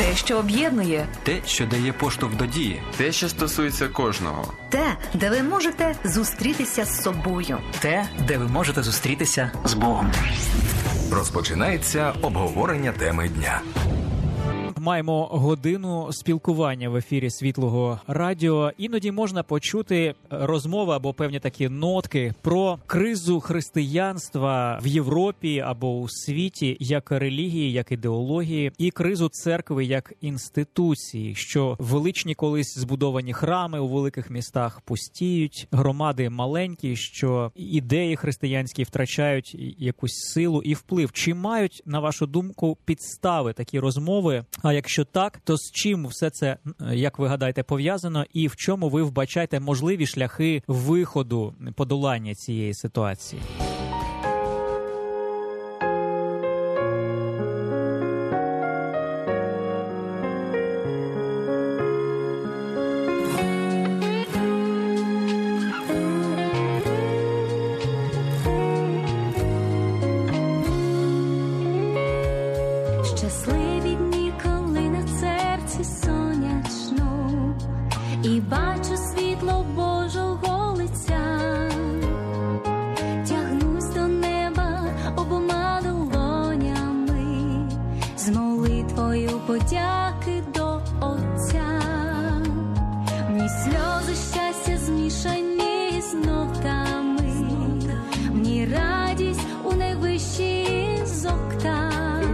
Те, що об'єднує. Те, що дає поштовх до дії. Те, що стосується кожного. Те, де ви можете зустрітися з собою. Те, де ви можете зустрітися з Богом. Розпочинається обговорення теми дня. Маємо годину спілкування в ефірі Світлого радіо. Іноді можна почути розмови або певні такі нотки про кризу християнства в Європі або у світі як релігії, як ідеології, і кризу церкви як інституції, що величні колись збудовані храми у великих містах пустіють, громади маленькі, що ідеї християнські втрачають якусь силу і вплив. Чи мають, на вашу думку, підстави такі розмови? А якщо так, то з чим все це, як ви гадаєте, пов'язано, і в чому ви вбачаєте можливі шляхи виходу, подолання цієї ситуації? Щасливі дні, коли на серці сонячно, і бачу світло Божого лиця, тягнусь до неба обома долонями, з молитвою подяки до Отця. Мені сльози щастя змішані з нотами, мені радість у найвищій з октав.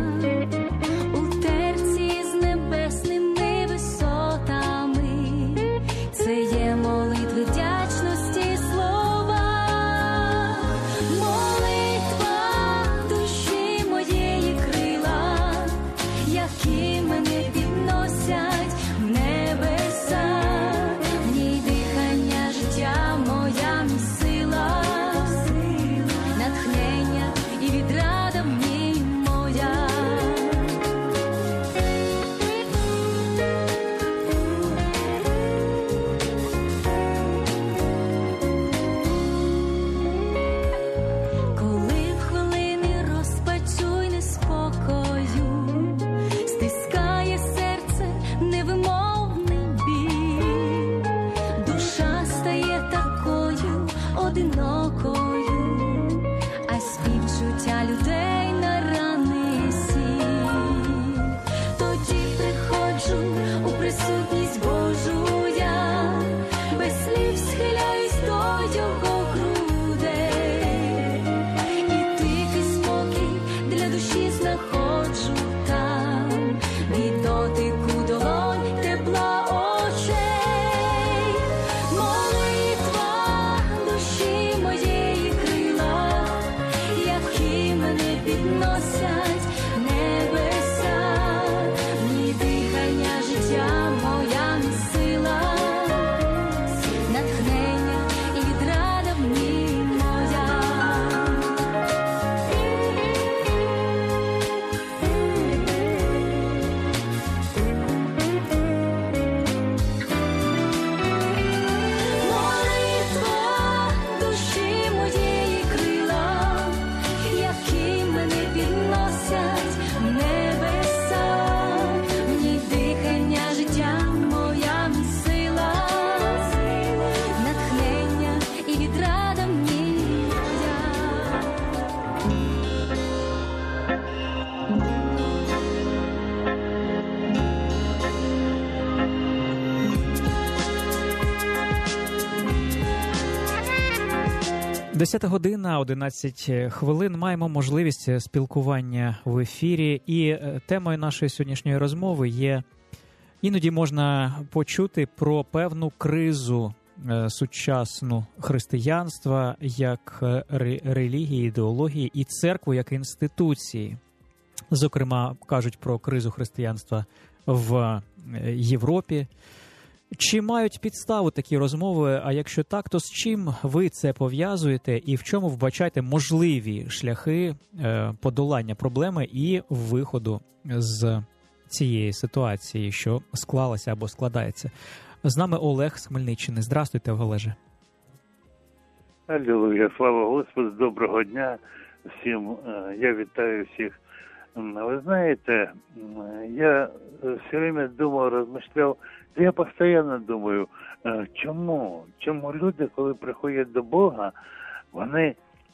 Десята година, 11 хвилин. Маємо можливість спілкування в ефірі. І темою нашої сьогоднішньої розмови є, іноді можна почути про певну кризу сучасну християнства як релігії, ідеології і церкву як інституції. Зокрема, кажуть про кризу християнства в Європі. Чи мають підставу такі розмови, а якщо так, то з чим ви це пов'язуєте і в чому вбачаєте можливі шляхи подолання проблеми і виходу з цієї ситуації, що склалася або складається? З нами Олег з Хмельниччини. Здравствуйте, Олеже. Алілуя, слава Господу, доброго дня всім. Я вітаю всіх Вы знаете, я все время думал, размышлял, я постійно думаю, чому люди, коли приходять до Бога, вони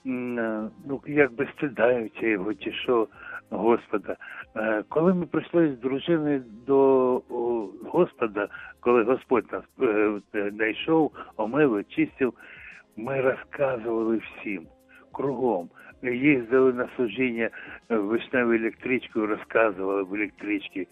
якби стидаються його, чи що, Господа. Коли ми прийшли з дружиною до Господа, коли Господь нас знайшов, омив, очистив, ми розказували всім, кругом. Їздили на служіння вишневою електричкою, розказували в електричці,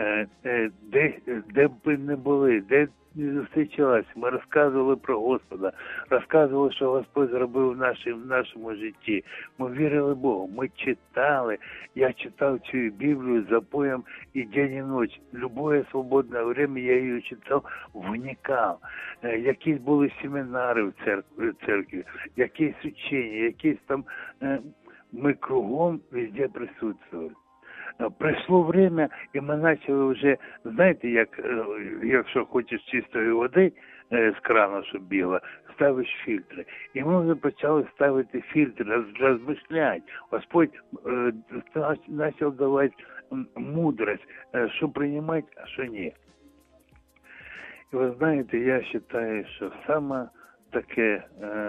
де б ви не були, де не зустрічалися. Ми розказували про Господа, розказували, що Господь зробив в нашому житті. Ми вірили Богу, ми читали. Я читав цю Біблію запоєм і день, і ніч. Любое свободне время я її читав, вникав. Якісь були семінари в церкві, якісь учення, якісь там... Ми кругом везде присутствували. Прийшло время, і ми почали вже, знаєте, якщо хочеш чистої води з крану, щоб бігла, ставиш фільтри. І ми вже почали ставити фільтри, розмишляти. Господь почав давати мудрость, що приймати, а що ні. І ви знаєте, я вважаю, що саме таке,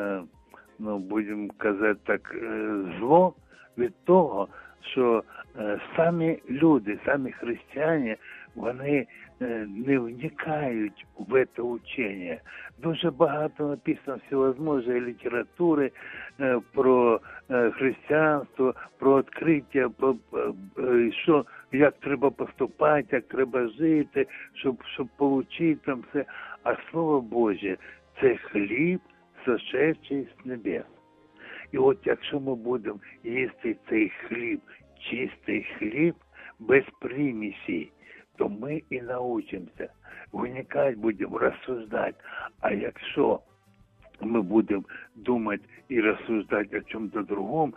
будемо казати так, зло від того, що самі люди, самі християни, вони не вникають в це учення. Дуже багато написано всевозможної літератури про християнство, про відкриття, що, як треба поступати, як треба жити, щоб отримати там все. А Слово Боже – це хліб, сошедший з небес. І от якщо ми будемо їсти цей хліб, чистий хліб, без примісі, то ми і научимося. Вникати будемо, розсуждати. А якщо ми будемо думати і розсуждати о чому-то другому,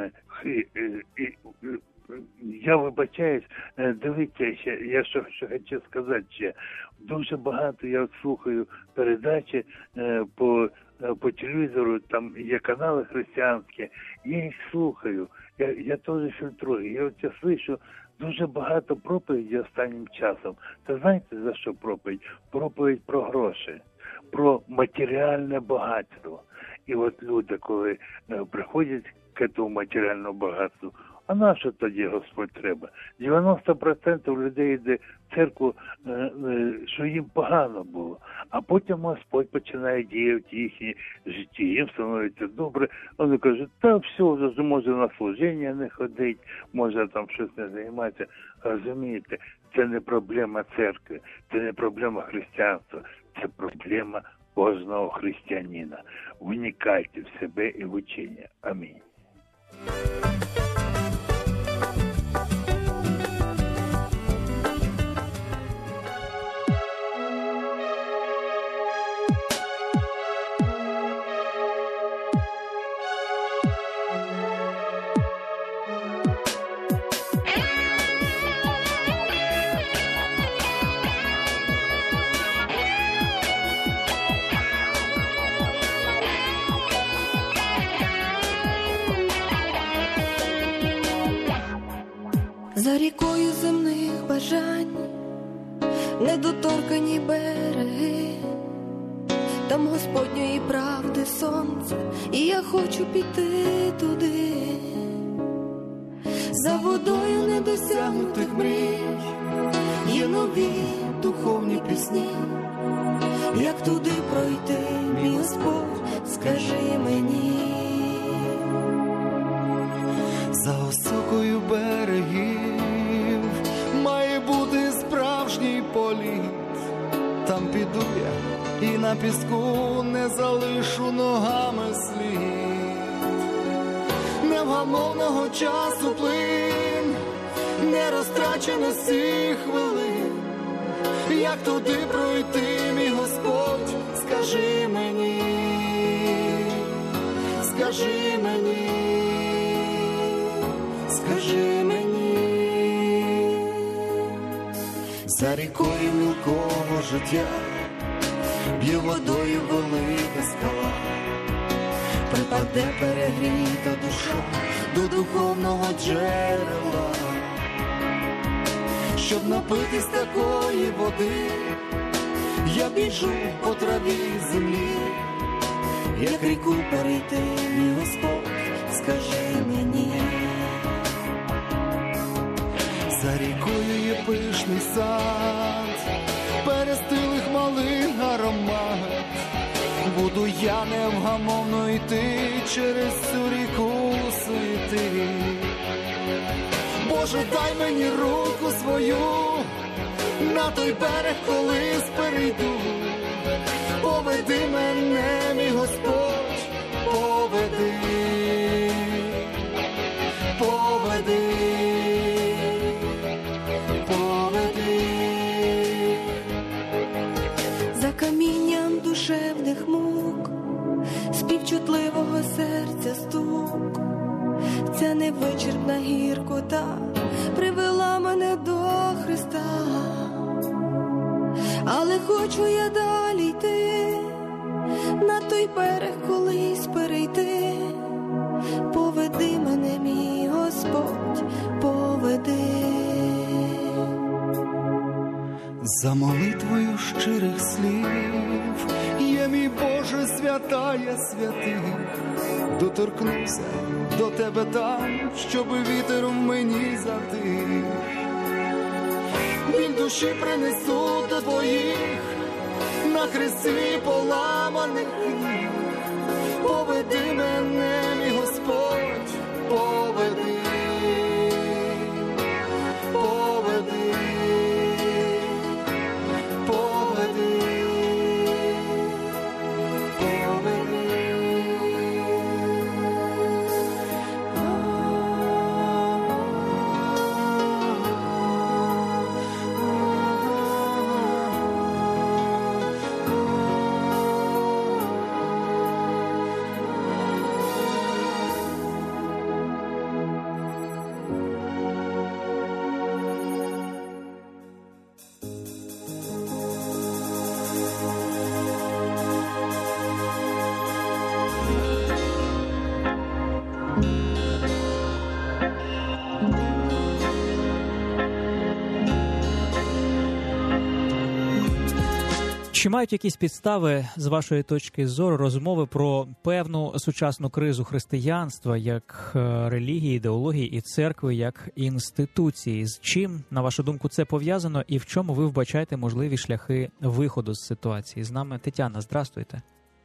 я вибачаюсь, дивіться, я що хочу сказати ще. Дуже багато я слухаю передачі по телевізору, там є канали християнські, я їх слухаю, я теж фільтрую. Я от слышу дуже багато проповідей останнім часом. Та знаєте, за що проповідь? Проповідь про гроші, про матеріальне багатство. І от люди, коли приходять к цьому матеріальному багатству, а на що тоді Господь треба? 90% людей йде в церкву, що їм погано було. А потім Господь починає діяти в їхнє житті. Їм становиться добре. Вони кажуть, та все, вже може на служіння не ходить, може там щось не займатися. Розумієте, це не проблема церкви, це не проблема християнства, це проблема кожного християнина. Вникайте в себе і в учення. Амінь. За рікою земних бажань, недоторкані береги, там Господньої правди сонце, і я хочу піти туди. За водою недосягнутих мрій є нові духовні пісні. Як туди пройти, мій Господь, скажи мені. За осокою берегів має бути справжній політ. Там піду я і на піску не залишу ногами слід. Невгамовного часу плин, не розтраченості хвилин. Як туди пройти, мій Господь, скажи мені, скажи мені. Скажи мені, за рікою мілкого життя б'є водою велика скала, припаде перегріта душа до духовного джерела. щоб напитись такої води. Я біжу по траві землі, як ріку перейти, мій Господь, скажи мені. За рікою є пишний сад, перестилих малих аромат. Буду я невгамовно йти через цю ріку суєти. Боже, дай мені руку свою, на той берег колись перейду. Поведи мене, мій Господь, поведи, поведи, поведи. За камінням душевних мук, співчутливого серця стук, ця невичерпна гіркота привела мене до Христа. Але хочу я далі йти, на той берег колись перейти. Поведи мене, мій Господь, поведи. За молитвою щирих слів є, мій Боже, святая святих. Доторкнуся до тебе там, щоб вітер в мені затих. Біль душі принесу до твоїх, на хресті поламаних ніг. Поведи мене, мій Господь, поведи, поведи, поведи, поведи. Чи мають якісь підстави, з вашої точки зору, розмови про певну сучасну кризу християнства як релігії, ідеології і церкви як інституції? З чим, на вашу думку, це пов'язано і в чому ви вбачаєте можливі шляхи виходу з ситуації? З нами Тетяна, здравствуйте.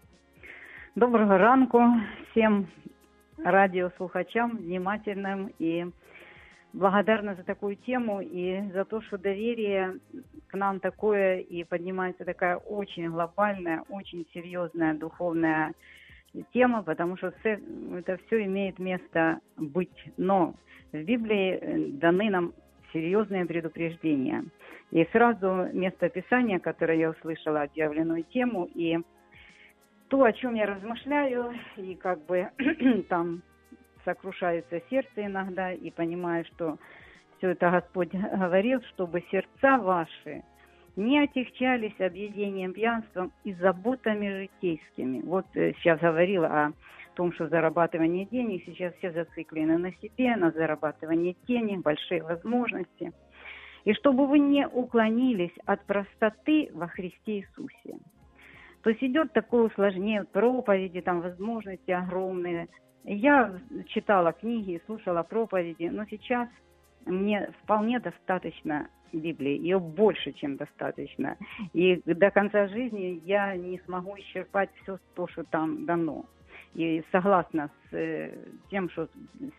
Доброго ранку всем радиослушателям, внимательным, и благодарна за такую тему и за то, что доверие к нам такое, и поднимается такая очень глобальная, очень серьезная духовная тема, потому что это все имеет место быть. Но в Библии даны нам серьезные предупреждения. И сразу место Писания, которое я услышала, объявленную тему, и то, о чем я размышляю, и как бы там сокрушается сердце иногда, и понимаю, что все это Господь говорил, чтобы сердца ваши не отягчались объедением, пьянством и заботами житейскими. Вот сейчас говорила о том, что зарабатывание денег, сейчас все зациклены на себе, на зарабатывание денег, большие возможности. И чтобы вы не уклонились от простоты во Христе Иисусе. То есть идет такое усложнение, проповеди, там возможности огромные. Я читала книги и слушала проповеди, но сейчас мне вполне достаточно Библии, ее больше, чем достаточно. И до конца жизни я не смогу исчерпать все то, что там дано. И согласна с тем, что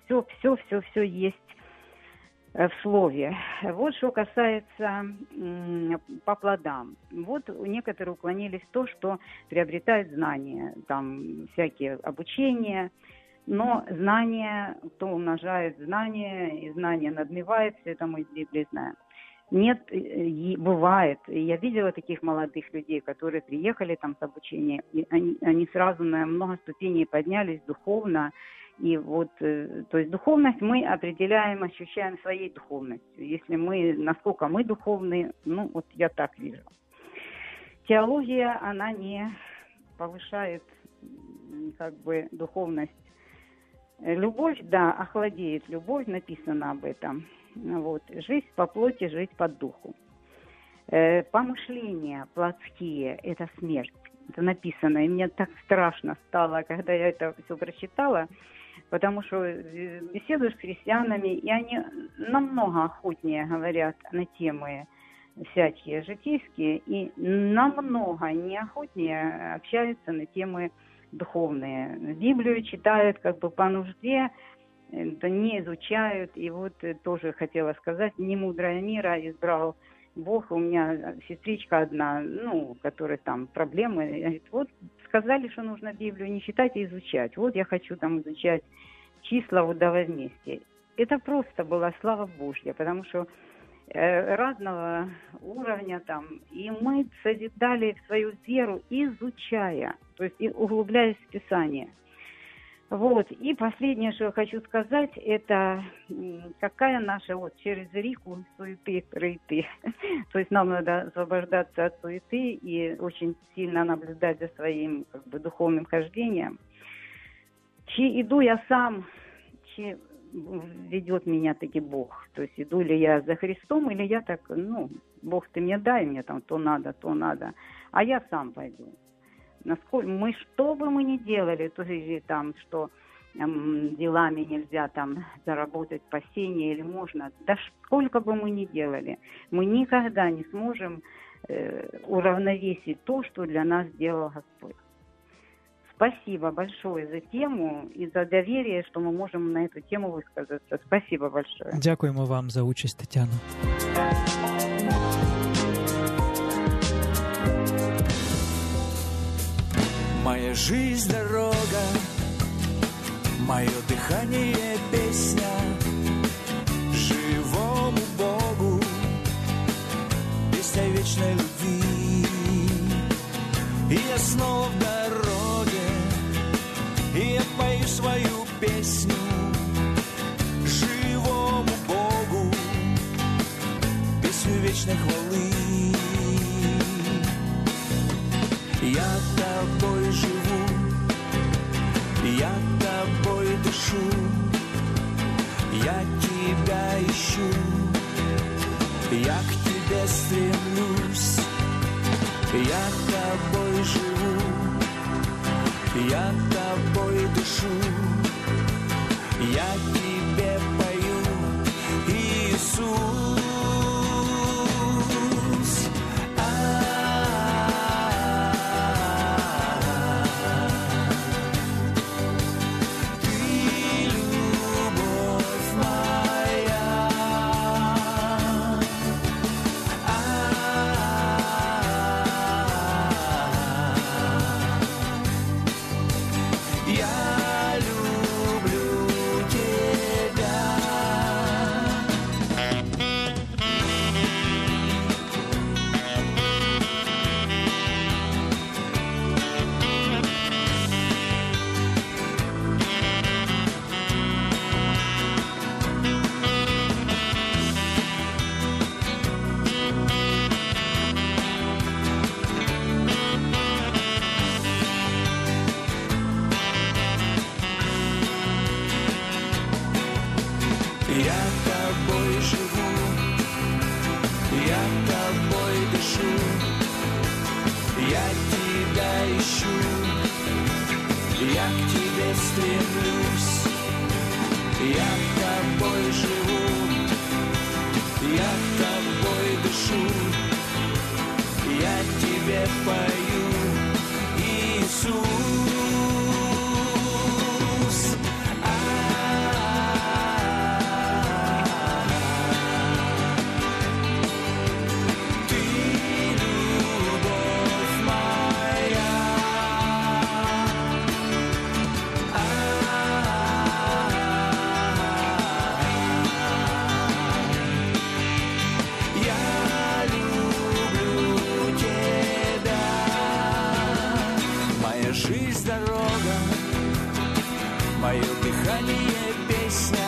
все есть в слове. Вот что касается по плодам. Вот некоторые уклонились в то, что приобретают знания, там всякие обучения, но знания, кто умножает знания, и знания надмевается, это мы из Библии знаем. Нет, бывает. Я видела таких молодых людей, которые приехали там с обучения, и они сразу на много ступеней поднялись духовно. И вот, то есть духовность мы определяем, ощущаем своей духовностью. Если мы, насколько мы духовны, ну вот я так вижу. Теология, она не повышает как бы духовность. Любовь, да, охладеет любовь, написано об этом. Вот. Жизнь по плоти, жизнь по духу. Помышления плотские – это смерть. Это написано. И мне так страшно стало, когда я это все прочитала, потому что беседую с христианами, и они намного охотнее говорят на темы всякие житейские, и намного неохотнее общаются на темы духовные. Библию читают как бы по нужде, это не изучают. И вот тоже хотела сказать, не мудрая мира избрал Бог. У меня сестричка одна, ну, которой там проблемы. Говорит, вот сказали, что нужно Библию не читать, а изучать. Вот я хочу там изучать числа вот до возмездия. Это просто была слава Божья, потому что разного уровня там, и мы созидали свою веру, изучая, то есть и углубляясь в Писание. Вот, и последнее, что я хочу сказать, это какая наша вот через реку суеты, рыты. То есть нам надо освобождаться от суеты и очень сильно наблюдать за своим как бы духовным хождением. Чи иду я сам, чи ведет меня таки Бог. То есть иду ли я за Христом, или я так, ну, Бог, ты мне дай, мне там то надо, а я сам пойду. Насколько мы, что бы мы ни делали, то есть там, что делами нельзя там заработать спасение или можно, да сколько бы мы ни делали, мы никогда не сможем уравновесить то, что для нас сделал Господь. Спасибо большое за тему и за доверие, что мы можем на эту тему высказаться. Спасибо большое. Дякуємо вам за участь, Тетяно. Моя жизнь дорога, мое дыхание песня живому Богу, песня вечной любви. И я снова в дороге, и я пою свою песню живому Богу, песню вечной хвалы. Я тобой живу, я тобой дышу, я тебя ищу, я к тебе стремлюсь. Я тобой живу, я тобой дышу, я тебе пою, Иисус. Я тобой живу, я тобой дышу, я тебя ищу, я к тебе стремлюсь. Я тобой живу, я тобой дышу, я тебе пою, Иисус. Жизнь дорога, мое дыхание песня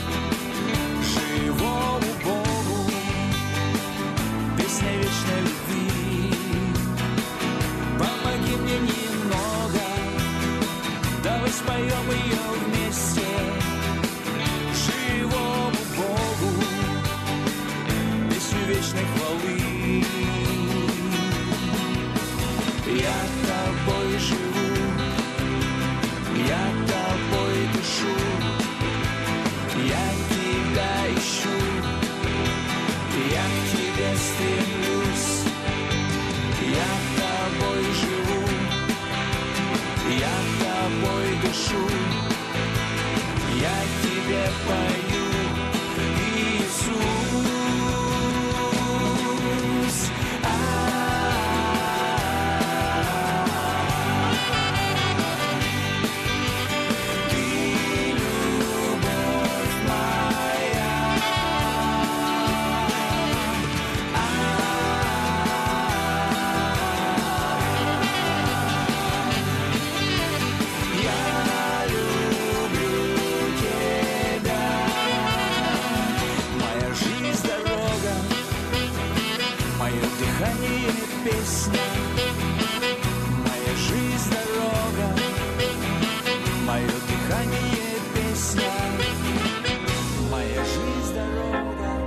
живому Богу, песня вечной любви. Помоги мне немного, давай споем ее вместе живому Богу, живу, я тобой дышу, я тебя ищу, я к тебе стремлюсь, я тобой живу, я тобой дышу, я тебе пою, Иисус. Песня, моя жизнь, дорога, мое дыхание, песня, моя жизнь, дорога.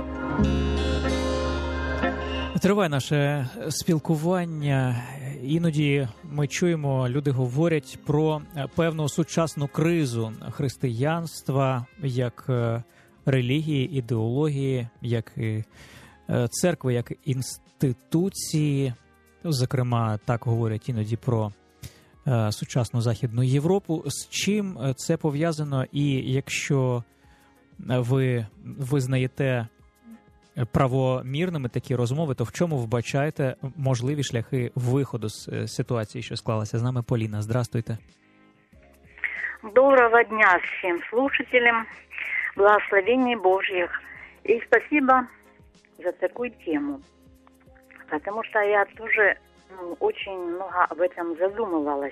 Триває наше спілкування. Іноді ми чуємо, люди говорять про певну сучасну кризу християнства як релігії, ідеології, як церкви, як інституції. Зокрема, так говорять іноді про сучасну Західну Європу. З чим це пов'язано? І якщо ви визнаєте правомірними такі розмови, то в чому вбачаєте можливі шляхи виходу з ситуації, що склалася? З нами Поліна. Здравствуйте. Доброго дня всем слушателям. Благословений Божьих. И спасибо за такую тему. Потому что я тоже очень много об этом задумывалась.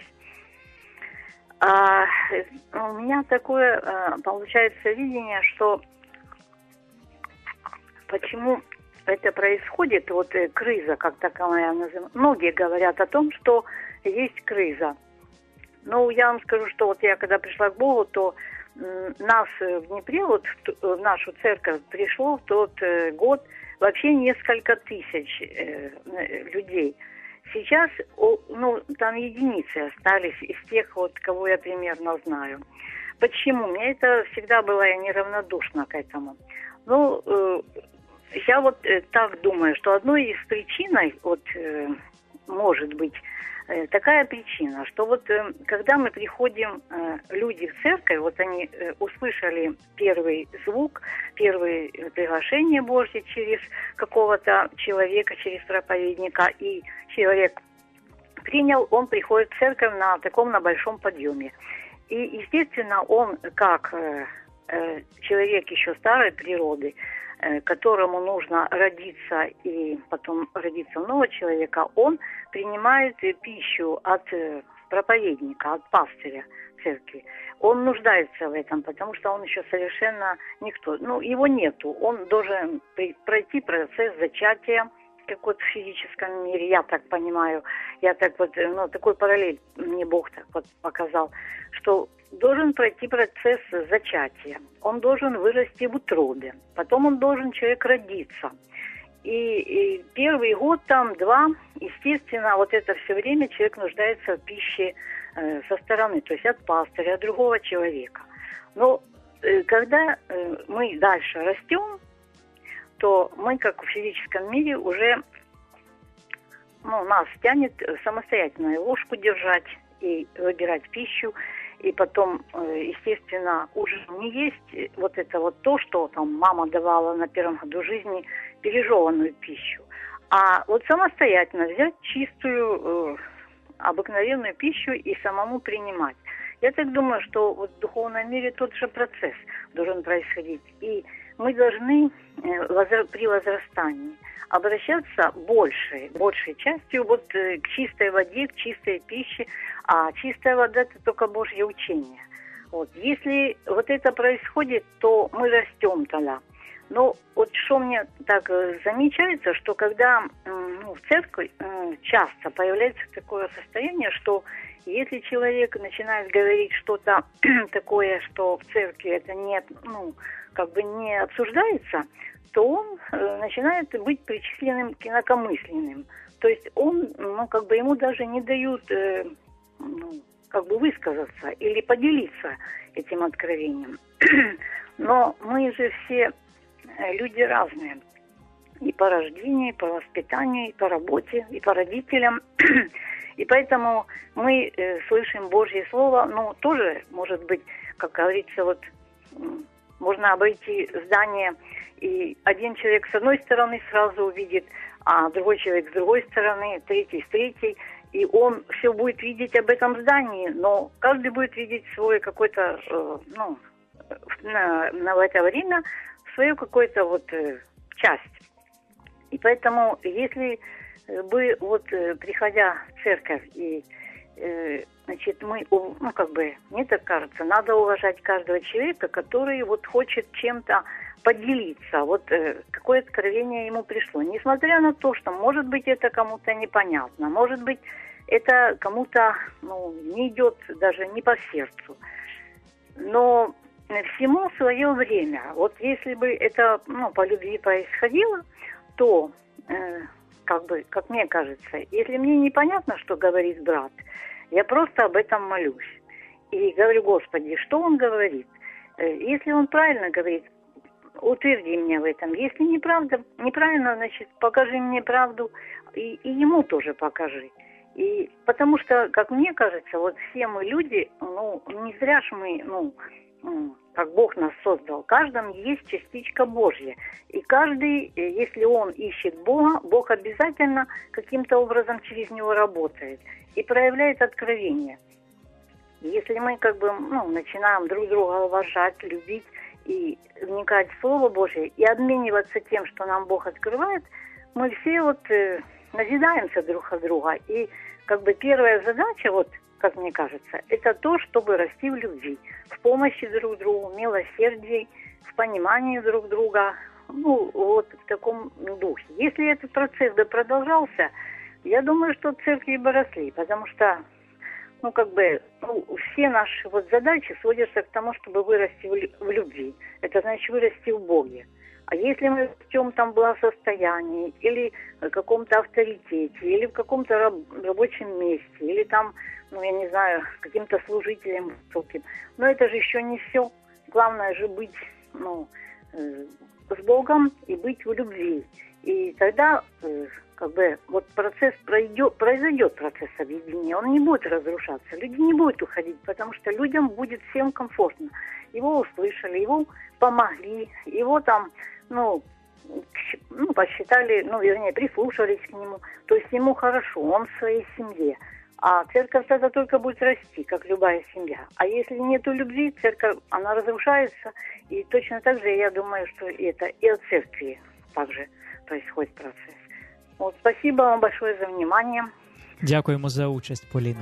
У меня такое, получается, видение, что почему это происходит, вот криза, как таковая называется. Многие говорят о том, что есть криза. Но я вам скажу, что вот я когда пришла к Богу, то нас в Днепре, вот в нашу церковь пришло в тот год вообще несколько тысяч людей. Сейчас, там единицы остались из тех, вот, кого я примерно знаю. Почему? Мне это всегда было, я неравнодушна к этому. Я вот так думаю, что одной из причин, вот, может быть, такая причина, что вот когда мы приходим, люди в церковь, вот они услышали первый звук, первое приглашение Божье через какого-то человека, через проповедника, и человек принял, он приходит в церковь на большом подъеме. И, естественно, он, как человек еще старой природы, которому нужно родиться и потом родиться у нового человека, он принимает пищу от проповедника, от пастыря церкви. Он нуждается в этом, потому что он еще совершенно никто. Его нету. Он должен пройти процесс зачатия, как вот в физическом мире, я так понимаю. Я так вот, такой параллель мне Бог так вот показал, что должен пройти процесс зачатия. Он должен вырасти в утробе. Потом он должен, человек, родиться. И первый год, два, естественно, вот это все время человек нуждается в пище со стороны, то есть от пастыря, от другого человека. Но когда мы дальше растем, то мы, как в физическом мире, уже нас тянет самостоятельно ложку держать и выбирать пищу. И потом, естественно, уже не есть вот это вот то, что там мама давала на первом году жизни, пережеванную пищу. А вот самостоятельно взять чистую, обыкновенную пищу и самому принимать. Я так думаю, что вот в духовном мире тот же процесс должен происходить. И мы должны при возрастании обращаться большей частью вот к чистой воде, к чистой пище, а чистая вода – это только Божье учение. Вот. Если вот это происходит, то мы растем тогда. Но вот что мне так замечается, что когда в церкви часто появляется такое состояние, что если человек начинает говорить что-то такое, что в церкви это не обсуждается, то он начинает быть причисленным к инакомысленным. То есть он, ему даже не дают как бы высказаться или поделиться этим откровением. Но мы же все люди разные. И по рождению, и по воспитанию, и по работе, и по родителям. И поэтому мы слышим Божье Слово, ну, тоже, может быть, как говорится, вот можно обойти здание, и один человек с одной стороны сразу увидит, а другой человек с другой стороны, третий с третьей, и он все будет видеть об этом здании, но каждый будет видеть свой какой-то, в это время свою какую-то вот часть. И поэтому, если бы, вот, приходя в церковь, и, значит, мы, ну, как бы, мне так кажется, надо уважать каждого человека, который вот хочет чем-то поделиться, вот, какое откровение ему пришло. Несмотря на то, что, может быть, это кому-то непонятно, может быть, это кому-то, ну, не идет даже не по сердцу. Но всему свое время. Вот если бы это, ну, по любви происходило, то, как бы, как мне кажется, если мне непонятно, что говорит брат, я просто об этом молюсь. И говорю: Господи, что он говорит? Если он правильно говорит, утверди меня в этом. Если неправильно, значит, покажи мне правду, и ему тоже покажи. И потому что, как мне кажется, вот все мы люди, ну, не зря ж мы, ну, как Бог нас создал. В каждом есть частичка Божья. И каждый, если он ищет Бога, Бог обязательно каким-то образом через него работает и проявляет откровение. Если мы, как бы, ну, начинаем друг друга уважать, любить и вникать в Слово Божье и обмениваться тем, что нам Бог открывает, мы все вот назидаемся друг от друга. И как бы первая задача, вот, как мне кажется, это то, чтобы расти в любви, в помощи друг другу, в милосердии, в понимании друг друга, ну, вот в таком духе. Если этот процесс бы продолжался, я думаю, что церкви бы росли, потому что, ну, как бы, ну, все наши вот задачи сводятся к тому, чтобы вырасти в любви. Это значит вырасти в Боге. А если мы растем там в благосостоянии, или в каком-то авторитете, или в каком-то рабочем месте, или там, ну, я не знаю, каким-то служителем высоким, но это же еще не все. Главное же быть, ну, с Богом и быть в любви. И тогда, как бы, вот произойдет процесс объединения, он не будет разрушаться, люди не будут уходить, потому что людям будет всем комфортно. Его услышали, его помогли, его там, ну, посчитали, ну, вернее, прислушались к нему. То есть ему хорошо, он в своей семье. А церковь тогда только будет расти, как любая семья. А если нету любви, церковь, она разрушается. И точно так же, я думаю, что это и от церкви также происходит процесс. Вот, спасибо вам большое за внимание. Дякуємо за участь, Поліна.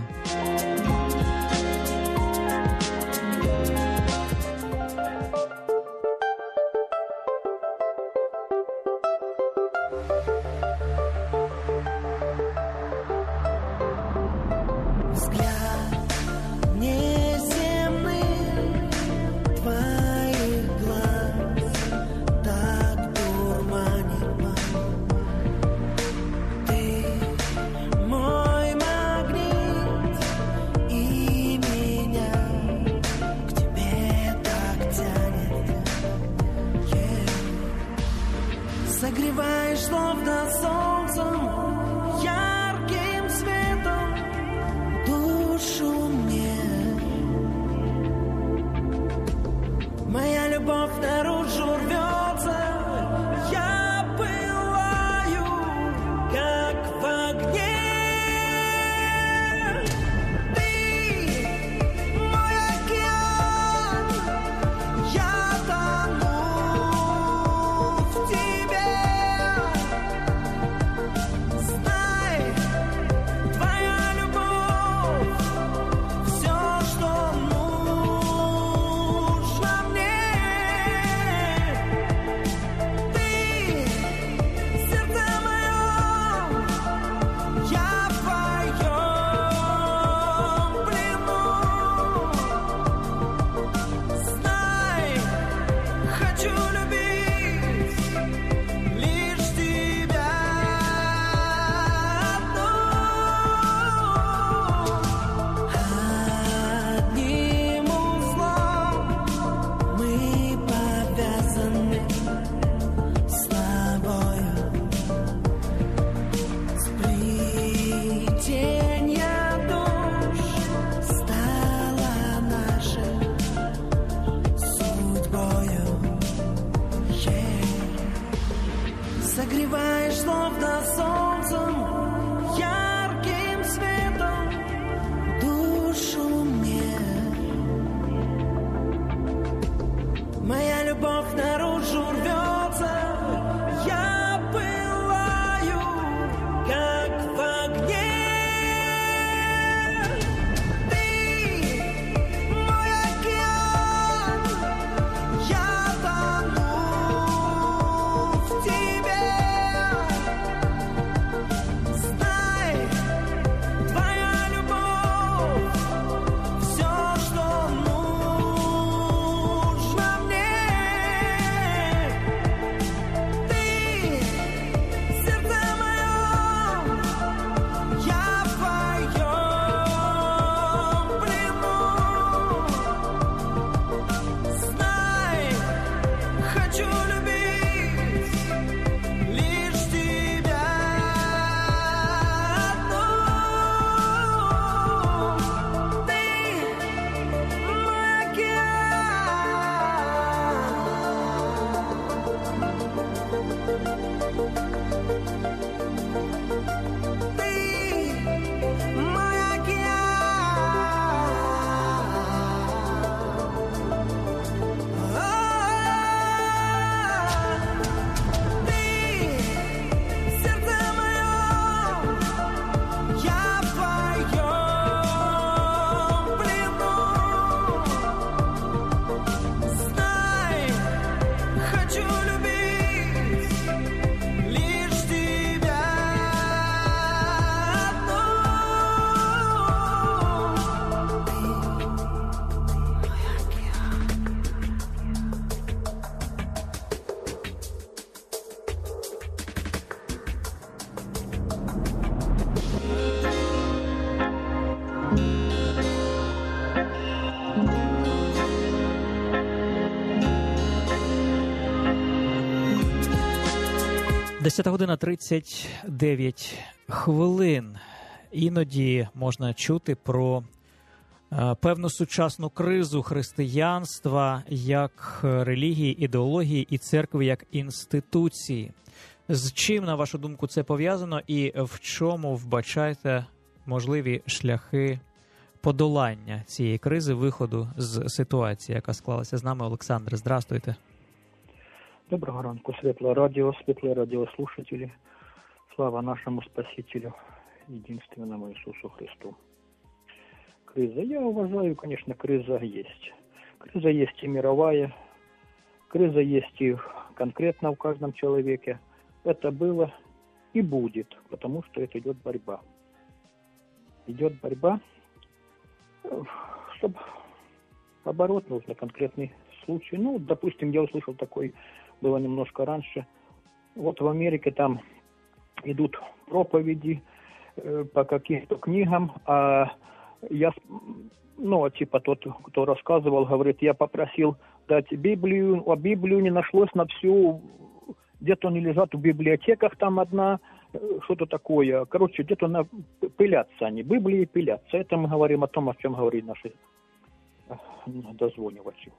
10 година 39 хвилин. Іноді можна чути про певну сучасну кризу християнства як релігії, ідеології і церкви як інституції. З чим, на вашу думку, це пов'язано і в чому вбачаєте можливі шляхи подолання цієї кризи, виходу з ситуації, яка склалася? З нами Олександр. Здравствуйте. Доброго ранку, светлое радиослушатели. Слава нашему Спасителю, единственному Иисусу Христу. Криза. Я уважаю, конечно, криза есть. Криза есть и мировая, криза есть и конкретно в каждом человеке. Это было и будет, потому что это идет борьба. Идет борьба, чтобы побороть нужно конкретный случай. Ну, допустим, я услышал такой, было немножко раньше. Вот в Америке там идут проповеди по каким-то книгам, а я, ну, типа тот, кто рассказывал, говорит, я попросил дать Библию, а Библию не нашлось на всю, где-то они лежат в библиотеках, там одна, что-то такое. Короче, где-то пылятся они, Библии пылятся. Это мы говорим о том, о чем говорили наши дозвонивачи.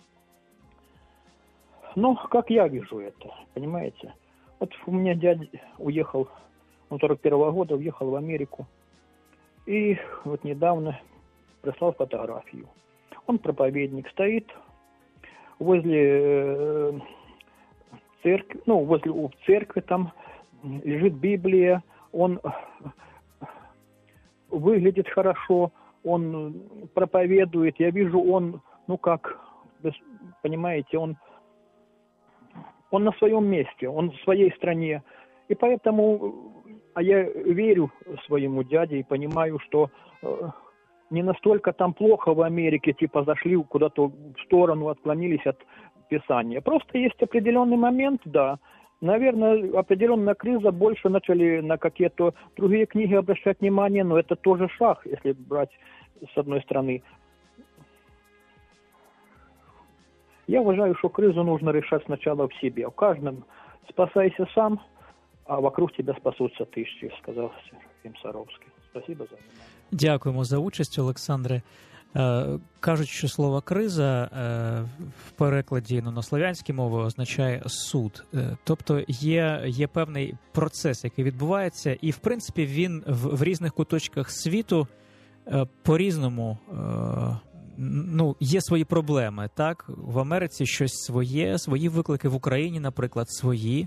Ну, как я вижу это, понимаете? Вот у меня дядя уехал, он 41-го года уехал в Америку. И вот недавно прислал фотографию. Он проповедник, стоит возле церкви, ну, возле церкви там лежит Библия, он выглядит хорошо, он проповедует. Я вижу, он, ну как, понимаете, он на своем месте, он в своей стране. И поэтому, а я верю своему дяде и понимаю, что не настолько там плохо в Америке, типа зашли куда-то в сторону, отклонились от Писания. Просто есть определенный момент, да. Наверное, определенная криза, больше начали на какие-то другие книги обращать внимание, но это тоже шаг, если брать с одной стороны. Я уважаю, что кризу нужно решать сначала в себе. В каждом спасайся сам, а вокруг тебя спасутся тысячи, сказал Серафим Саровський. Спасибо за внимание. Дякуємо за участь, Олександре. Кажуть, що слово «криза» в перекладі на слов'янські мови означає «суд». Тобто є певний процес, який відбувається, і, в принципі, він в різних куточках світу по-різному, ну, є свої проблеми, так? В Америці щось своє, свої виклики, в Україні, наприклад, свої.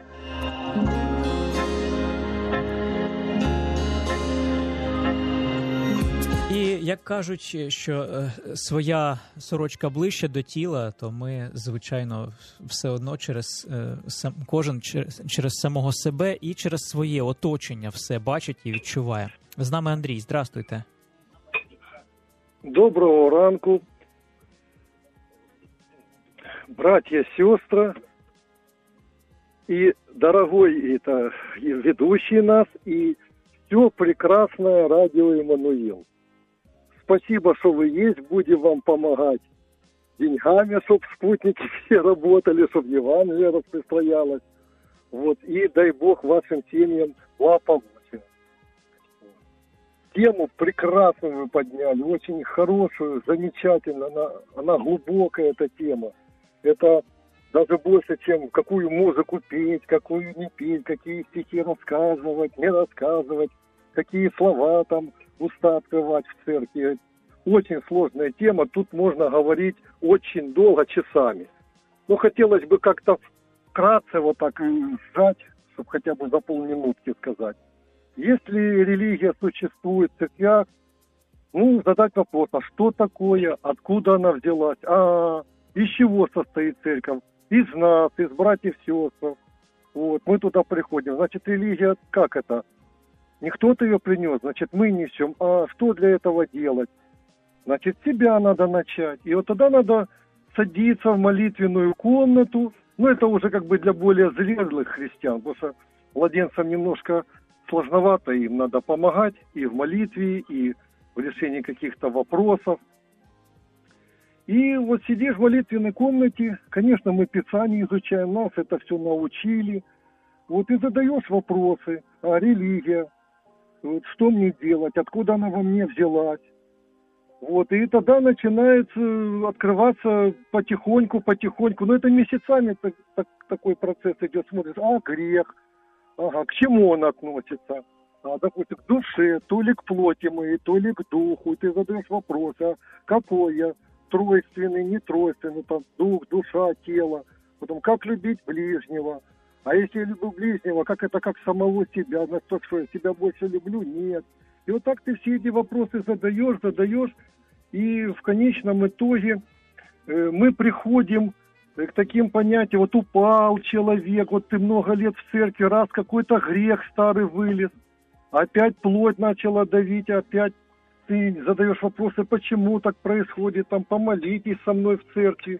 І як кажуть, що своя сорочка ближче до тіла, то ми, звичайно, все одно кожен через самого себе і через своє оточення все бачить і відчуває. З нами Андрій, здравствуйте. Доброго ранку, братья, сестры, и дорогой это ведущий нас, и все прекрасное радио Эммануил. Спасибо, что вы есть, будем вам помогать деньгами, чтобы спутники все работали, чтобы Евангелие распространялось. Вот, и дай Бог вашим семьям благополучия. Тему прекрасную вы подняли, очень хорошую, замечательно, она глубокая, эта тема. Это даже больше, чем какую музыку петь, какую не петь, какие стихи рассказывать, не рассказывать, какие слова там уста открывать в церкви. Очень сложная тема, тут можно говорить очень долго, часами. Но хотелось бы как-то вкратце вот так сжать, чтобы хотя бы за полминутки сказать. Если религия существует в церквях, ну, задать вопрос, а что такое, откуда она взялась, из чего состоит церковь? Из нас, из братьев и сестр. Вот, мы туда приходим. Значит, религия, как это? Не кто-то ее принес, значит, мы несем. А что для этого делать? Значит, себя надо начать. И вот тогда надо садиться в молитвенную комнату. Ну, это уже как бы для более зрелых христиан, потому что младенцам немножко сложновато, им надо помогать и в молитве, и в решении каких-то вопросов. И вот сидишь в молитвенной комнате, конечно, мы Писание изучаем, нас это все научили. Вот и задаешь вопросы, религия, вот, что мне делать, откуда она во мне взялась. Вот, и тогда начинает открываться потихоньку. Но это месяцами такой процесс идет. Смотришь, грех, к чему он относится? Допустим, к душе, то ли к плоти моей, то ли к духу. Ты задаешь вопрос, какой я? Тройственный, нетройственный, там, дух, душа, тело. Потом, как любить ближнего? А если я люблю ближнего, как это как самого себя? Значит, что я себя больше люблю? Нет. И вот так ты все эти вопросы задаешь, и в конечном итоге мы приходим к таким понятиям. Вот упал человек, вот ты много лет в церкви, раз какой-то грех старый вылез, опять плоть начала давить, опять ты задаешь вопросы, почему так происходит, там, помолитесь со мной в церкви.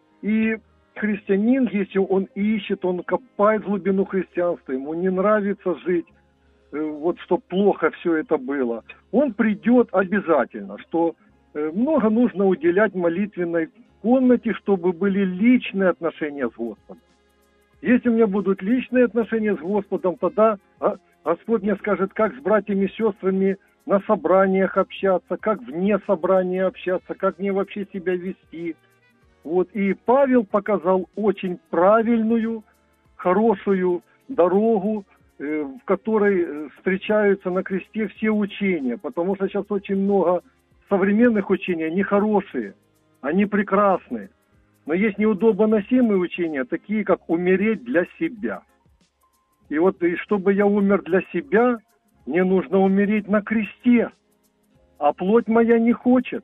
И христианин, если он ищет, он копает глубину христианства, ему не нравится жить, вот что плохо все это было, он придет обязательно, что много нужно уделять молитвенной комнате, чтобы были личные отношения с Господом. Если у меня будут личные отношения с Господом, тогда Господь мне скажет, как с братьями и сестрами на собраниях общаться, как вне собрания общаться, как мне вообще себя вести. Вот. И Павел показал очень правильную, хорошую дорогу, в которой встречаются на кресте все учения, потому что сейчас очень много современных учений, они хорошие, они прекрасные, но есть неудобоносимые учения, такие как умереть для себя. И вот, и чтобы я умер для себя, мне нужно умереть на кресте, а плоть моя не хочет.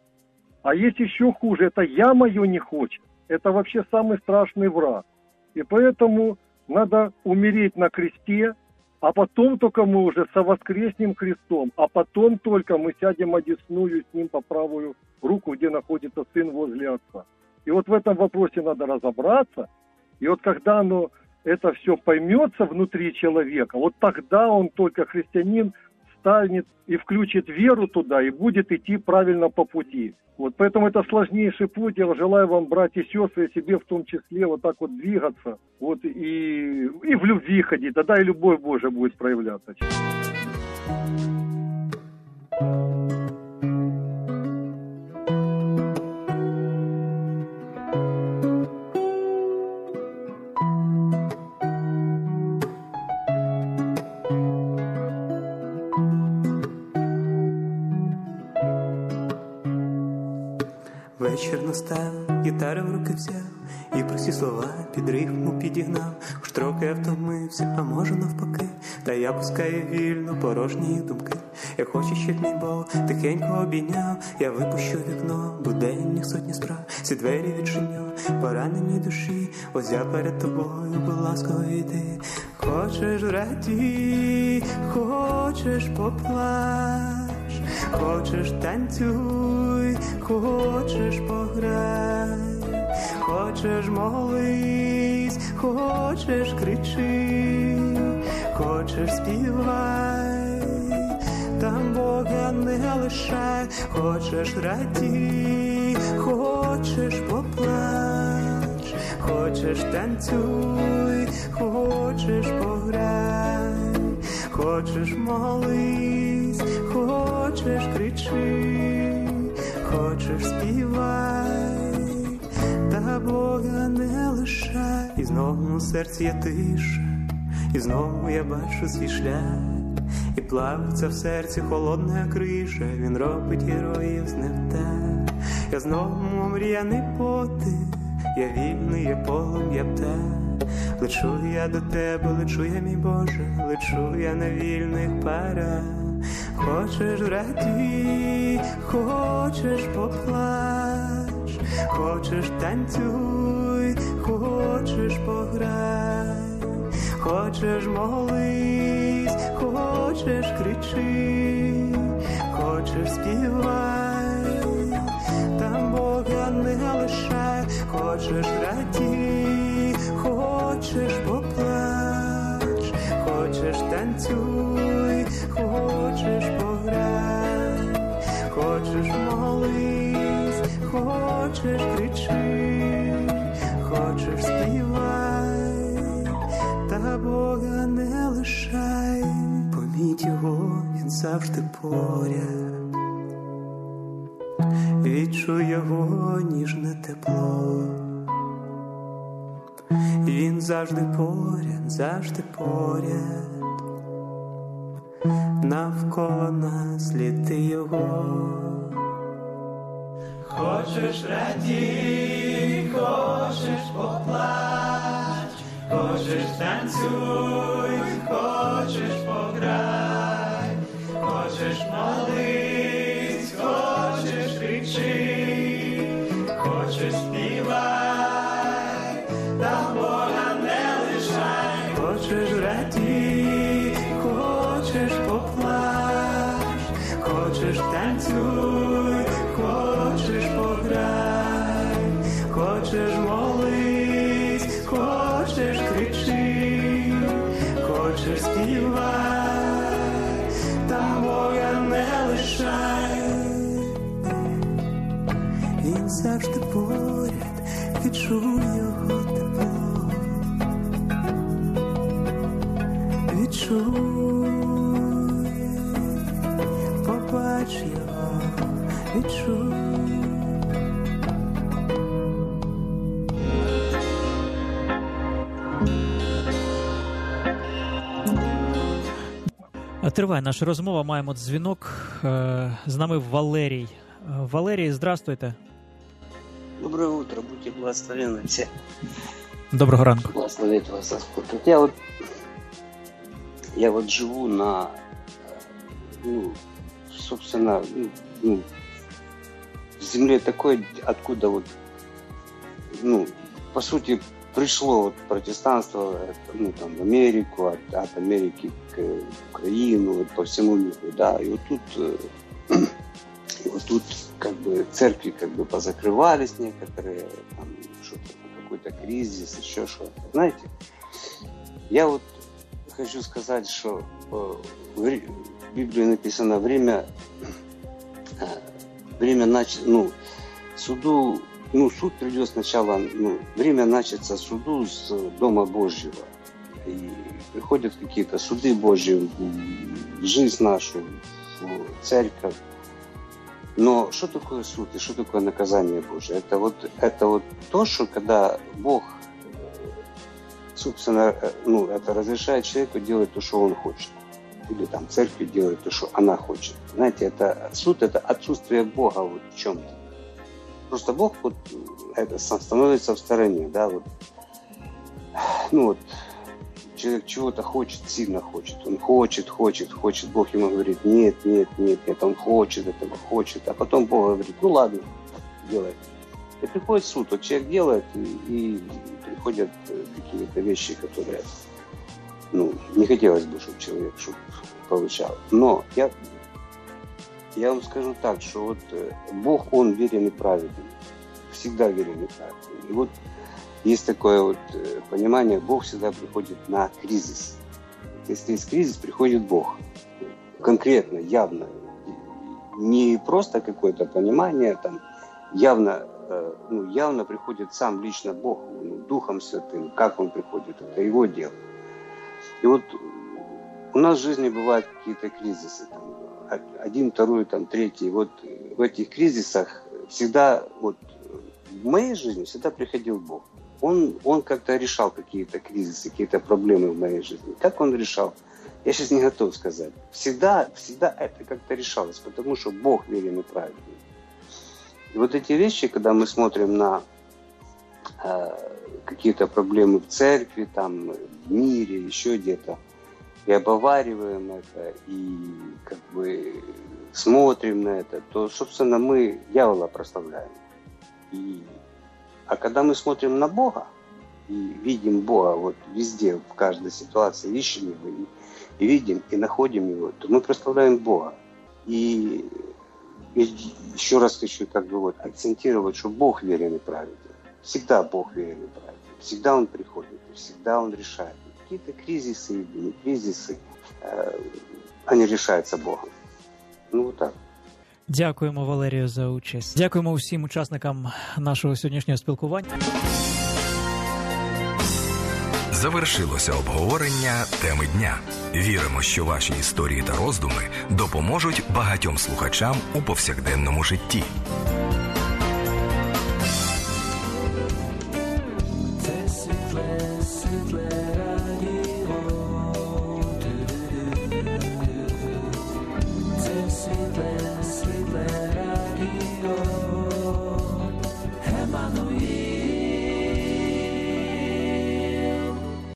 А есть еще хуже, это я мое не хочет. Это вообще самый страшный враг. И поэтому надо умереть на кресте, а потом только мы уже совоскреснем Христом, а потом только мы сядем одесную с Ним по правую руку, где находится Сын возле Отца. И вот в этом вопросе надо разобраться, и вот когда это все поймется внутри человека, вот тогда он только христианин станет и включит веру туда, и будет идти правильно по пути. Вот поэтому это сложнейший путь. Я желаю вам, братья и сестры, и себе в том числе, вот так вот двигаться, вот и в любви ходить. Тогда и любовь Божия будет проявляться. Вечір настав, гітару в руки взяв, і прості слова під рифму підігнав. Уж трохи я втомився, а може навпаки, та я пускаю вільно порожні думки. Я хочу, щоб мій Бог тихенько обійняв, я випущу вікно, буденних сотні справ. Всі двері відчиню, поранені душі, ось я перед тобою, будь ласка, йди. Хочеш радій, хочеш поплач, хочеш танцюй, хочеш пограй, хочеш молись, хочеш кричи, хочеш співай, там Бога не лишай. Хочеш радій, хочеш поплач, хочеш танцюй, хочеш пограй, хочеш молись, хочеш кричи, хочеш співай, та Бога не лишай. І знову у серці є тиша, і знову я бачу свій шлях, і плавиться в серці холодна криша, він робить героїв з невтах. Я знову омріяний подих, я вільний, я полум'я птах. Лечу я до тебе, лечу я, мій Боже, лечу я на вільних парах. Хочеш радій, хочеш поплач, хочеш танцюй, хочеш пограй, хочеш молись, хочеш кричи, хочеш співай, там Бога не лишай. Хочеш радій, хочеш поплач, хочеш танцюй, хочеш пограй, хочеш молись, хочеш кричи, хочеш співай, та Бога його, він завжди поряд. Відчуй його ніжне тепло. Він завжди поряд. Навколо нас літи його. Хочеш радій, хочеш поплач, хочеш танцюй, хочеш пограй, хочеш молись, хочеш кричи, хочеш співай, та Бога не лишай. Хочеш радій, хочеш поплач, хочеш танцюй, хочеш пограй, хочеш молись, хочеш кричи, хочеш співай, та Бога не лишай. Він завжди поряд, відчуй його тепло. Відчуй, побач його, відчуй. Триває наша розмова, маємо дзвінок. З нами Валерій. Валерій, здравствуйте. Доброе утро, будьте благословенны все. Доброго ранку. Благословит вас Господь. Я вот живу на, собственно, в земле такой, откуда вот, по сути, пришло вот протестанство, в Америку, от Америки к Украину, вот по всему миру, да, и вот тут как бы церкви как бы позакрывались некоторые, там что-то, какой-то кризис, еще что-то, знаете. Я вот хочу сказать, что в Библии написано суд придет сначала, время начаться суду с Дома Божьего. И приходят какие-то суды Божьи в жизнь нашу, в церковь. Но что такое суд и что такое наказание Божие? Это вот то, что когда Бог, собственно, это разрешает человеку делать то, что он хочет. Или там церкви делать то, что она хочет. Знаете, суд это отсутствие Бога вот в чем-то. Просто Бог вот это становится в стороне, да, вот. Человек чего-то хочет, сильно хочет. Он хочет. Бог ему говорит, нет, он хочет этого, а потом Бог говорит, ладно, делай. И приходит суд, вот человек делает, и приходят какие-то вещи, которые, не хотелось бы, чтобы человек получал. Но я вам скажу так, что вот Бог, Он верен и праведен. Всегда верен и праведен. И вот есть такое вот понимание, Бог всегда приходит на кризис. Если есть кризис, приходит Бог. Конкретно, явно. Не просто какое-то понимание, там, явно приходит сам лично Бог, Духом Святым. Как Он приходит, это Его дело. И вот у нас в жизни бывают какие-то кризисы. Там, один, второй, там, третий. Вот в этих кризисах всегда, вот в моей жизни всегда приходил Бог. Он как-то решал какие-то кризисы, какие-то проблемы в моей жизни. Как Он решал? Я сейчас не готов сказать. Всегда это как-то решалось, потому что Бог верен и праведный. И вот эти вещи, когда мы смотрим на какие-то проблемы в церкви, там, в мире, еще где-то, и обовариваем это, и как бы смотрим на это, то, собственно, мы дьявола прославляем. А когда мы смотрим на Бога и видим Бога вот везде, в каждой ситуации, ищем Его и видим, и находим Его, то мы прославляем Бога. И еще раз хочу акцентировать, что Бог верен и праведен. Всегда Бог верен и праведен. Всегда Он приходит, всегда Он решает. Какие-то кризисы или не кризисы, они решаются Богом. Вот так. Дякуємо, Валерію, за участь. Дякуємо усім учасникам нашого сьогоднішнього спілкування. Завершилося обговорення теми дня. Віримо, що ваші історії та роздуми допоможуть багатьом слухачам у повсякденному житті. Це світле радіо. Це світле